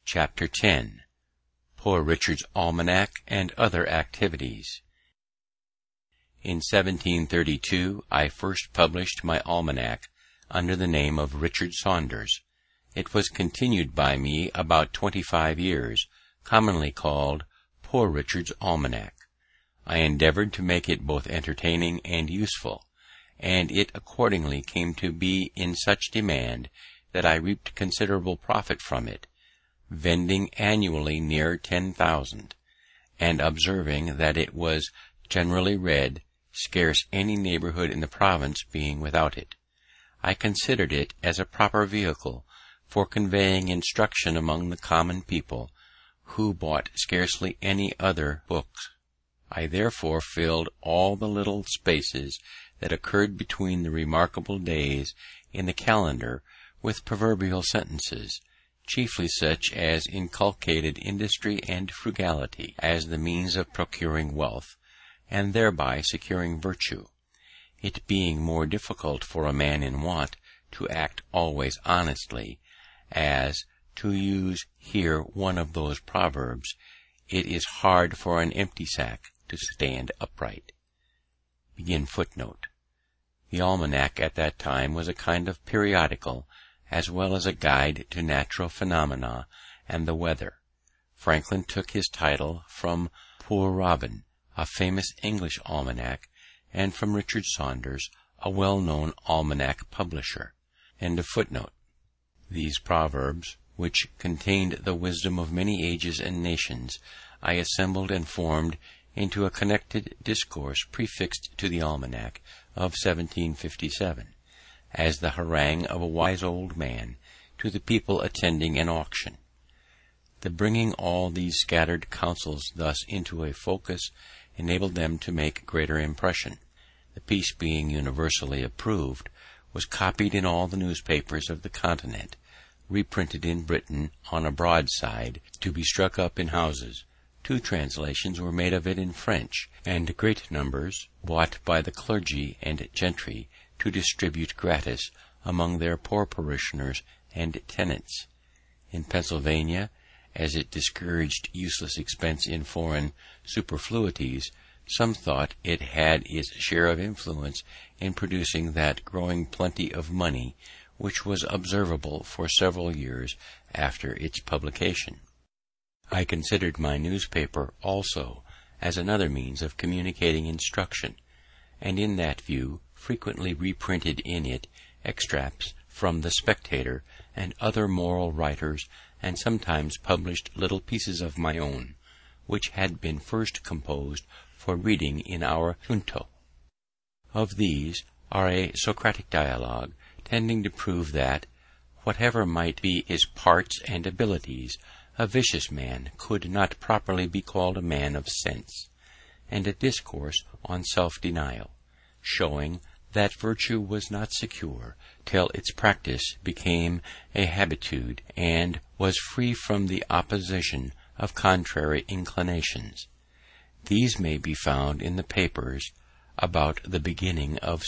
Chapter 10. Poor Richard's Almanac and Other Activities. In 1732 I first published my almanac under the name of Richard Saunders. It was continued by me about 25 years, commonly called Poor Richard's Almanac. I endeavoured to make it both entertaining and useful, and it accordingly came to be in such demand that I reaped considerable profit from it, vending annually near 10,000, and observing that it was generally read, scarce any neighbourhood in the province being without it. I considered it as a proper vehicle for conveying instruction among the common people, who bought scarcely any other books. I therefore filled all the little spaces that occurred between the remarkable days in the calendar with proverbial sentences, chiefly such as inculcated industry and frugality as the means of procuring wealth, and thereby securing virtue, it being more difficult for a man in want to act always honestly, as, to use here one of those proverbs, it is hard for an empty sack to stand upright. The almanac at that time was a kind of periodical, as well as a guide to natural phenomena and the weather. Franklin took his title from Poor Robin, a famous English almanac, and from Richard Saunders, a well-known almanac publisher. These proverbs, which contained the wisdom of many ages and nations, I assembled and formed into a connected discourse prefixed to the almanac of 1757, as the harangue of a wise old man to the people attending an auction. The bringing all these scattered counsels thus into a focus enabled them to make greater impression. The piece, being universally approved, was copied in all the newspapers of the continent, reprinted in Britain on a broadside to be struck up in houses. 2 translations were made of it in French, and great numbers bought by the clergy and gentry to distribute gratis among their poor parishioners and tenants. In Pennsylvania, as it discouraged useless expense in foreign superfluities, some thought it had its share of influence in producing that growing plenty of money which was observable for several years after its publication. I considered my newspaper also as another means of communicating instruction, and in that view frequently reprinted in it extracts from the Spectator and other moral writers, and sometimes published little pieces of my own, which had been first composed for reading in our junto. Of these are a Socratic dialogue, tending to prove that, whatever might be his parts and abilities, a vicious man could not properly be called a man of sense, and a discourse on self-denial, showing that virtue was not secure till its practice became a habitude and was free from the opposition of contrary inclinations. These may be found in the papers about the beginning of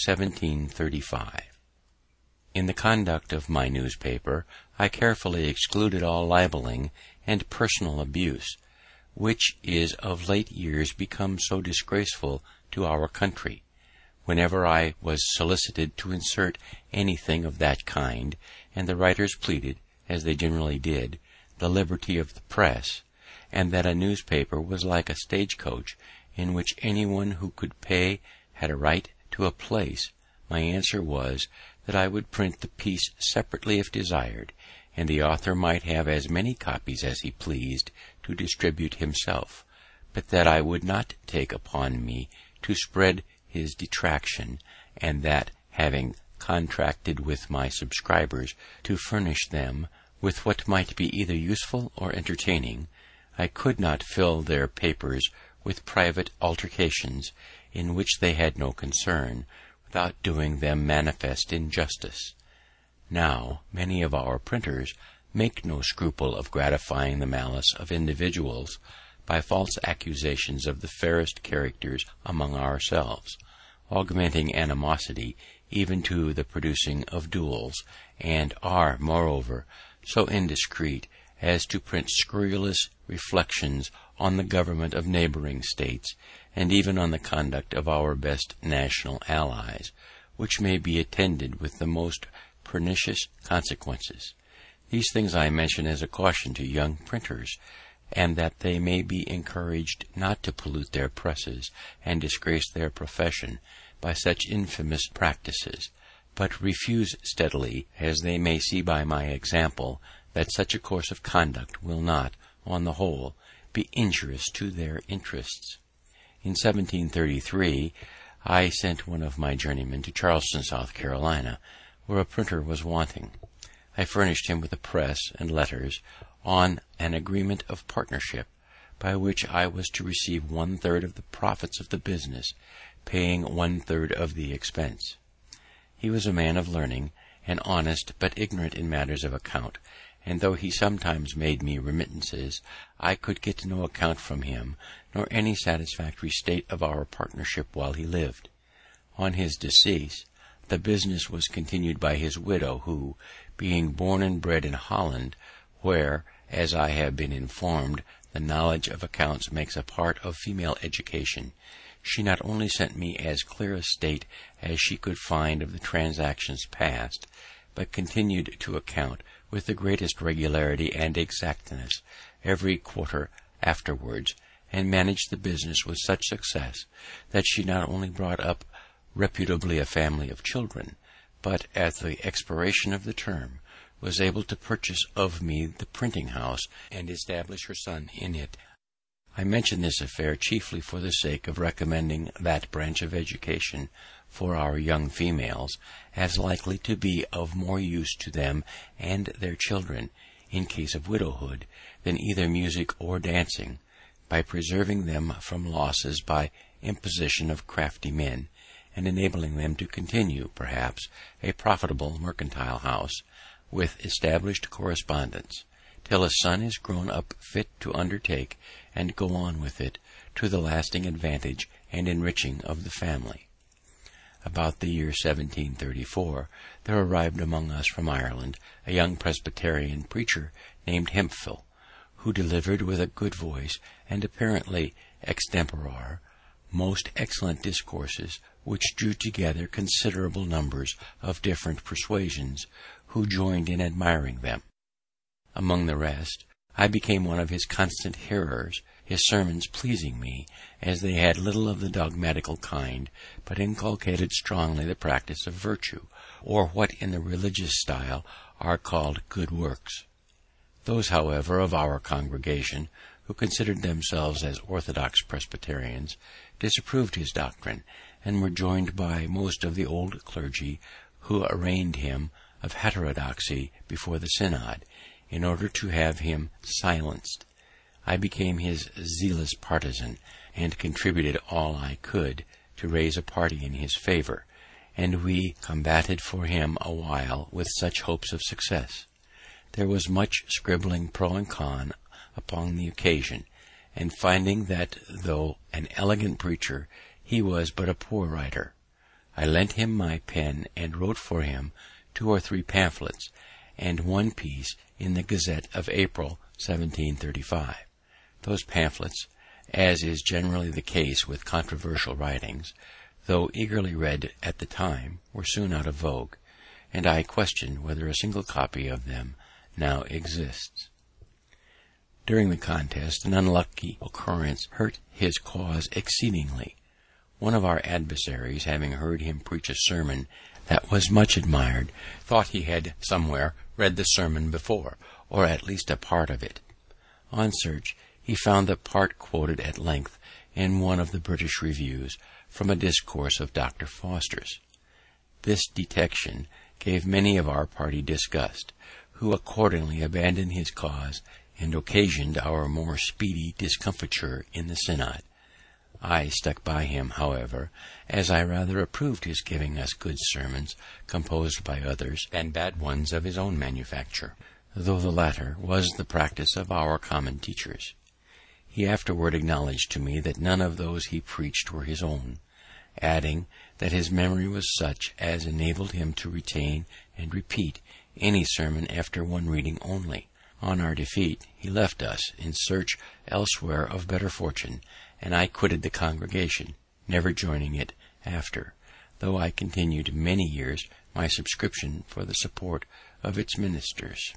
1735. In the conduct of my newspaper I carefully excluded all libelling and personal abuse, which is of late years become so disgraceful to our country. Whenever I was solicited to insert anything of that kind, and the writers pleaded, as they generally did, the liberty of the press, and that a newspaper was like a stagecoach in which anyone who could pay had a right to a place, my answer was that I would print the piece separately if desired, and the author might have as many copies as he pleased to distribute himself, but that I would not take upon me to spread his detraction, and that, having contracted with my subscribers to furnish them with what might be either useful or entertaining, I could not fill their papers with private altercations in which they had no concern, without doing them manifest injustice. Now many of our printers make no scruple of gratifying the malice of individuals by false accusations of the fairest characters among ourselves, augmenting animosity even to the producing of duels, and are, moreover, so indiscreet as to print scurrilous reflections on the government of neighbouring states, and even on the conduct of our best national allies, which may be attended with the most pernicious consequences. These things I mention as a caution to young printers, and that they may be encouraged not to pollute their presses and disgrace their profession by such infamous practices, but refuse steadily, as they may see by my example, that such a course of conduct will not, on the whole, be injurious to their interests. In 1733, I sent one of my journeymen to Charleston, South Carolina, where a printer was wanting. I furnished him with a press and letters on an agreement of partnership, by which I was to receive 1/3 of the profits of the business, paying 1/3 of the expense. He was a man of learning, and honest, but ignorant in matters of account, and though he sometimes made me remittances, I could get no account from him, nor any satisfactory state of our partnership while he lived. On his decease, the business was continued by his widow, who, being born and bred in Holland, where, as I have been informed, the knowledge of accounts makes a part of female education, she not only sent me as clear a state as she could find of the transactions past, but continued to account with the greatest regularity and exactness every quarter afterwards, and managed the business with such success that she not only brought up reputably a family of children, but at the expiration of the term was able to purchase of me the printing house and establish her son in it. I mention this affair chiefly for the sake of recommending that branch of education for our young females as likely to be of more use to them and their children in case of widowhood than either music or dancing, by preserving them from losses by imposition of crafty men, and enabling them to continue, perhaps, a profitable mercantile house, with established correspondence, till a son is grown up fit to undertake and go on with it, to the lasting advantage and enriching of the family. About the year 1734, there arrived among us from Ireland a young Presbyterian preacher named Hemphill, who delivered with a good voice and apparently extempore most excellent discourses, which drew together considerable numbers of different persuasions, who joined in admiring them. Among the rest, I became one of his constant hearers, his sermons pleasing me, as they had little of the dogmatical kind, but inculcated strongly the practice of virtue, or what in the religious style are called good works. Those, however, of our congregation who considered themselves as orthodox Presbyterians disapproved his doctrine, and were joined by most of the old clergy, who arraigned him of heterodoxy before the synod, in order to have him silenced. I became his zealous partisan, and contributed all I could to raise a party in his favour, and we combated for him a while with such hopes of success. There was much scribbling pro and con upon the occasion, and finding that, though an elegant preacher, he was but a poor writer, I lent him my pen and wrote for him 2 or 3 pamphlets, and one piece in the Gazette of April 1735. Those pamphlets, as is generally the case with controversial writings, though eagerly read at the time, were soon out of vogue, and I question whether a single copy of them now exists. During the contest, an unlucky occurrence hurt his cause exceedingly. One of our adversaries, having heard him preach a sermon that was much admired, thought he had somewhere read the sermon before, or at least a part of it. On search, he found the part quoted at length in one of the British reviews from a discourse of Dr. Foster's. This detection gave many of our party disgust, who accordingly abandoned his cause, and occasioned our more speedy discomfiture in the synod. I stuck by him, however, as I rather approved his giving us good sermons composed by others than bad ones of his own manufacture, though the latter was the practice of our common teachers. He afterward acknowledged to me that none of those he preached were his own, adding that his memory was such as enabled him to retain and repeat any sermon after one reading only, On our defeat, he left us in search elsewhere of better fortune, and I quitted the congregation, never joining it after, though I continued many years my subscription for the support of its ministers.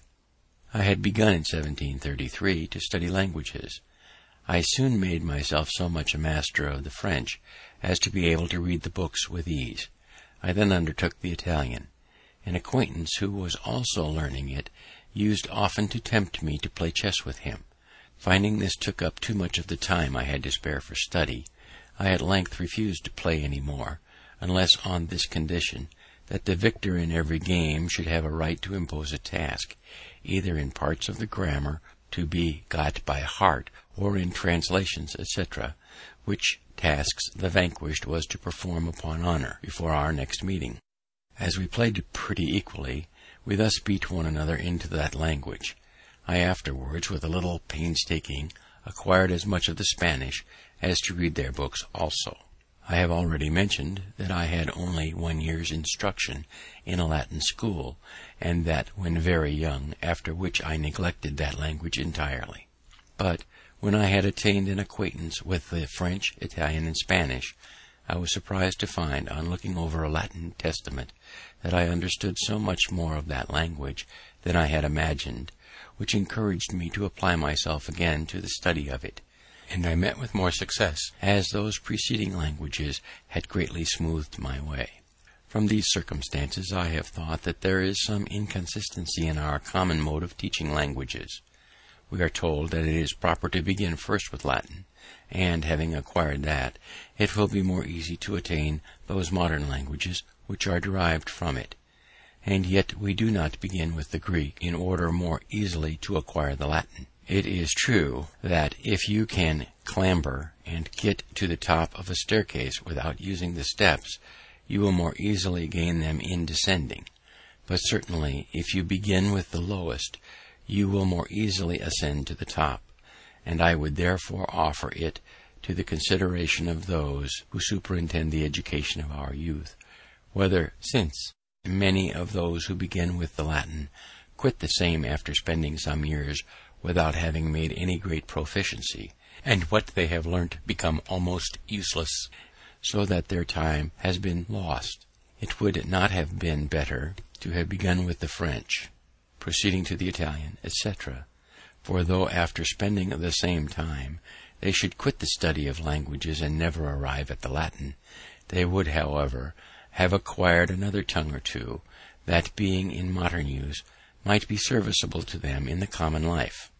I had begun in 1733 to study languages. I soon made myself so much a master of the French as to be able to read the books with ease. I then undertook the Italian. An acquaintance who was also learning it used often to tempt me to play chess with him. Finding this took up too much of the time I had to spare for study, I at length refused to play any more, unless on this condition, that the victor in every game should have a right to impose a task, either in parts of the grammar to be got by heart, or in translations, etc., which tasks the vanquished was to perform upon honour before our next meeting. As we played pretty equally, we thus beat one another into that language. I afterwards, with a little painstaking, acquired as much of the Spanish as to read their books also. I have already mentioned that I had only 1 year's instruction in a Latin school, and that when very young, after which I neglected that language entirely. But when I had attained an acquaintance with the French, Italian, and Spanish, I was surprised to find, on looking over a Latin Testament, that I understood so much more of that language than I had imagined, which encouraged me to apply myself again to the study of it, and I met with more success, as those preceding languages had greatly smoothed my way. From these circumstances I have thought that there is some inconsistency in our common mode of teaching languages. We are told that it is proper to begin first with Latin, and, having acquired that, it will be more easy to attain those modern languages which are derived from it. And yet we do not begin with the Greek in order more easily to acquire the Latin. It is true that if you can clamber and get to the top of a staircase without using the steps, you will more easily gain them in descending. But certainly, if you begin with the lowest, you will more easily ascend to the top, and I would therefore offer it to the consideration of those who superintend the education of our youth, whether, since many of those who begin with the Latin quit the same after spending some years without having made any great proficiency, and what they have learnt become almost useless, so that their time has been lost. It would not have been better to have begun with the French, proceeding to the Italian, etc., for though after spending the same time they should quit the study of languages and never arrive at the Latin, they would, however, have acquired another tongue or two, that, being in modern use, might be serviceable to them in the common life.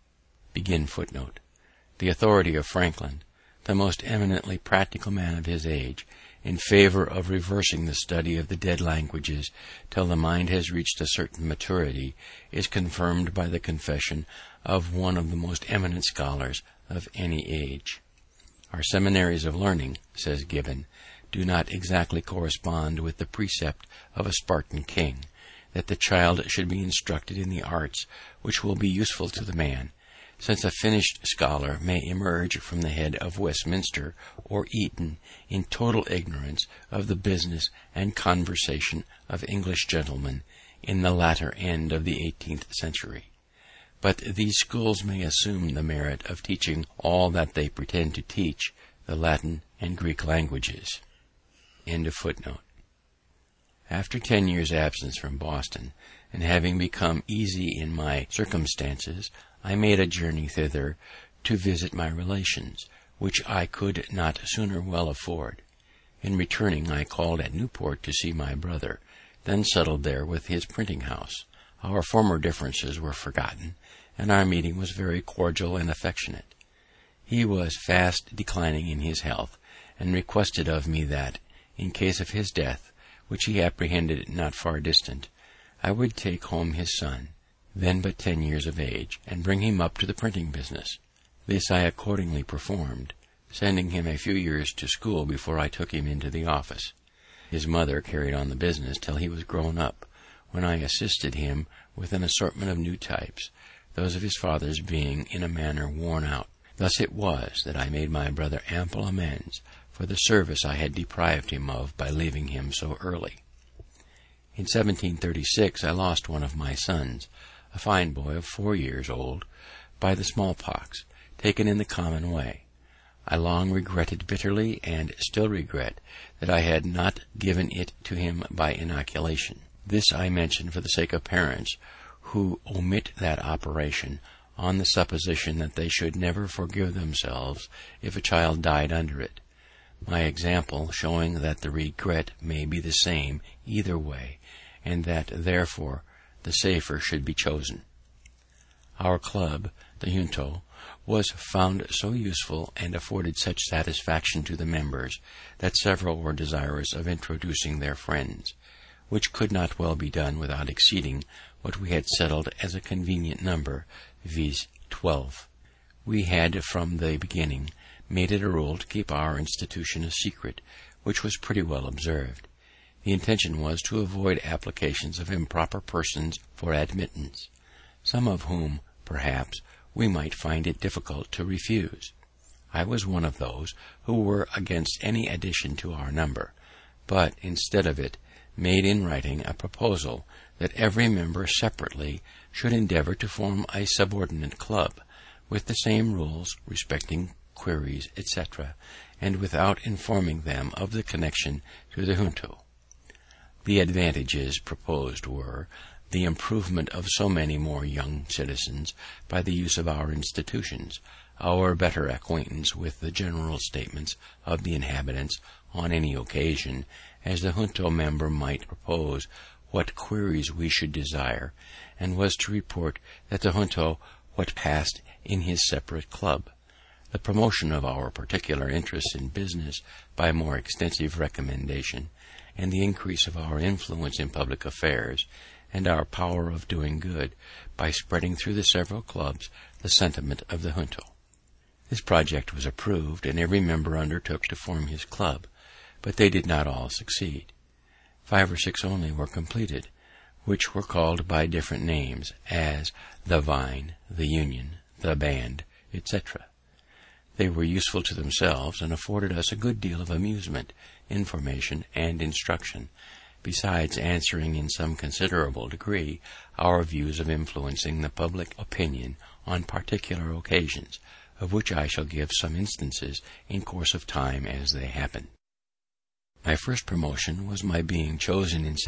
The authority of Franklin, the most eminently practical man of his age, in favour of reversing the study of the dead languages till the mind has reached a certain maturity, is confirmed by the confession of one of the most eminent scholars of any age. Our seminaries of learning, says Gibbon, do not exactly correspond with the precept of a Spartan king, that the child should be instructed in the arts which will be useful to the man, since a finished scholar may emerge from the head of Westminster or Eton in total ignorance of the business and conversation of English gentlemen in the latter end of the 18th century. But these schools may assume the merit of teaching all that they pretend to teach, the Latin and Greek languages. After 10 years' absence from Boston, and having become easy in my circumstances, I made a journey thither to visit my relations, which I could not sooner well afford. In returning, I called at Newport to see my brother, then settled there with his printing house. Our former differences were forgotten, and our meeting was very cordial and affectionate. He was fast declining in his health, and requested of me that, in case of his death, which he apprehended not far distant, I would take home his son, then but 10 years of age, and bring him up to the printing business. This I accordingly performed, sending him a few years to school before I took him into the office. His mother carried on the business till he was grown up, when I assisted him with an assortment of new types, those of his father's being in a manner worn out. Thus it was that I made my brother ample amends for the service I had deprived him of by leaving him so early. In 1736 I lost one of my sons, a fine boy of 4 years old, by the smallpox, taken in the common way. I long regretted bitterly, and still regret, that I had not given it to him by inoculation. This I mention for the sake of parents who omit that operation, on the supposition that they should never forgive themselves if a child died under it. My example showing that the regret may be the same either way, and that therefore the safer should be chosen. Our club, the Junto, was found so useful and afforded such satisfaction to the members that several were desirous of introducing their friends, which could not well be done without exceeding what we had settled as a convenient number, viz. 12. We had from the beginning made it a rule to keep our institution a secret, which was pretty well observed. The intention was to avoid applications of improper persons for admittance, some of whom, perhaps, we might find it difficult to refuse. I was one of those who were against any addition to our number, but, instead of it, made in writing a proposal that every member separately should endeavour to form a subordinate club, with the same rules respecting queries, etc., and without informing them of the connection to the Junto. The advantages proposed were the improvement of so many more young citizens by the use of our institutions, our better acquaintance with the general statements of the inhabitants on any occasion, as the Junto member might propose what queries we should desire, and was to report at the Junto what passed in his separate club, the promotion of our particular interests in business by more extensive recommendation, and the increase of our influence in public affairs, and our power of doing good by spreading through the several clubs the sentiment of the Junto. This project was approved, and every member undertook to form his club, but they did not all succeed. 5 or 6 only were completed, which were called by different names, as the Vine, the Union, the Band, etc. They were useful to themselves, and afforded us a good deal of amusement, information, and instruction, besides answering in some considerable degree our views of influencing the public opinion on particular occasions, of which I shall give some instances in course of time as they happened. My first promotion was my being chosen in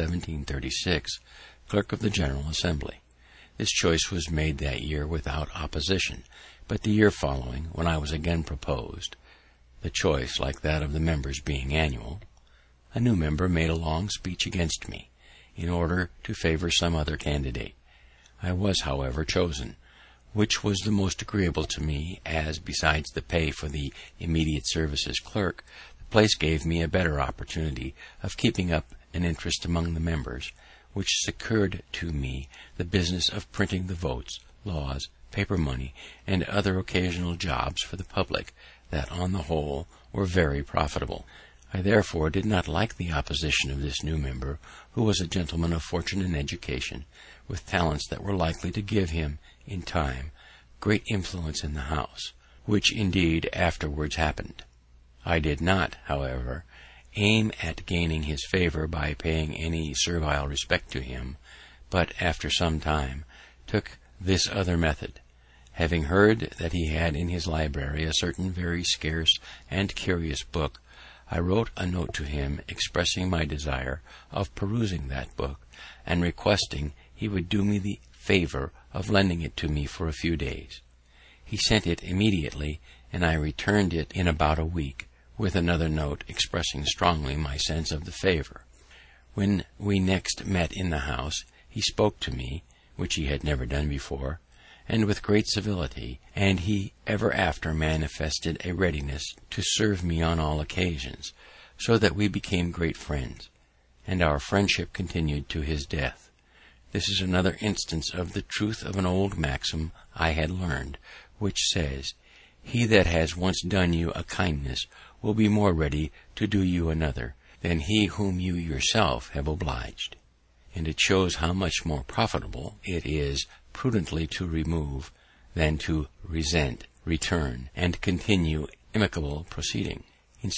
1736 Clerk of the General Assembly. This choice was made that year without opposition, but the year following, when I was again proposed, the choice, like that of the members, being annual, a new member made a long speech against me, in order to favour some other candidate. I was, however, chosen, which was the most agreeable to me, as, besides the pay for the immediate service as clerk, the place gave me a better opportunity of keeping up an interest among the members, which secured to me the business of printing the votes, laws, paper money, and other occasional jobs for the public, that, on the whole, were very profitable. I therefore did not like the opposition of this new member, who was a gentleman of fortune and education, with talents that were likely to give him, in time, great influence in the House, which indeed afterwards happened. I did not, however, aim at gaining his favour by paying any servile respect to him, but, after some time, took this other method. Having heard that he had in his library a certain very scarce and curious book, I wrote a note to him expressing my desire of perusing that book, and requesting he would do me the favour of lending it to me for a few days. He sent it immediately, and I returned it in about a week, with another note expressing strongly my sense of the favour. When we next met in the House, he spoke to me, which he had never done before, and with great civility, and he ever after manifested a readiness to serve me on all occasions, so that we became great friends, and our friendship continued to his death. This is another instance of the truth of an old maxim I had learned, which says, "He that has once done you a kindness will be more ready to do you another than he whom you yourself have obliged." And it shows how much more profitable it is prudently to remove than to resent, return, and continue amicable proceeding. In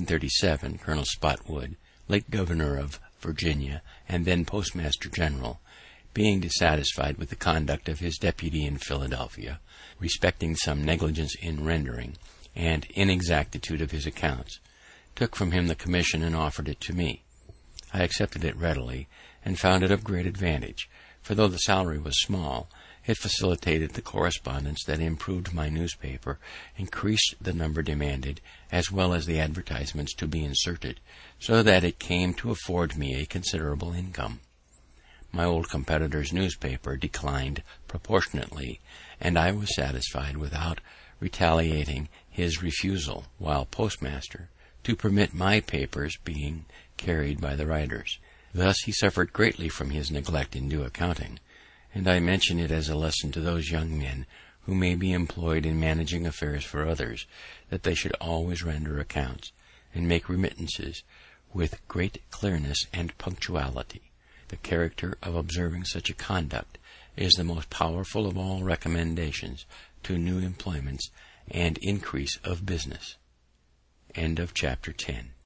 1737, Colonel Spotswood, late governor of Virginia and then Postmaster General, being dissatisfied with the conduct of his deputy in Philadelphia, respecting some negligence in rendering, and inexactitude of his accounts, took from him the commission and offered it to me. I accepted it readily, and found it of great advantage, for though the salary was small, it facilitated the correspondence that improved my newspaper, increased the number demanded, as well as the advertisements to be inserted, so that it came to afford me a considerable income. My old competitor's newspaper declined proportionately, and I was satisfied, without retaliating his refusal, while postmaster, to permit my papers being carried by the writers. Thus he suffered greatly from his neglect in due accounting, and I mention it as a lesson to those young men who may be employed in managing affairs for others, that they should always render accounts, and make remittances with great clearness and punctuality. The character of observing such a conduct is the most powerful of all recommendations to new employments and increase of business. End of chapter 10.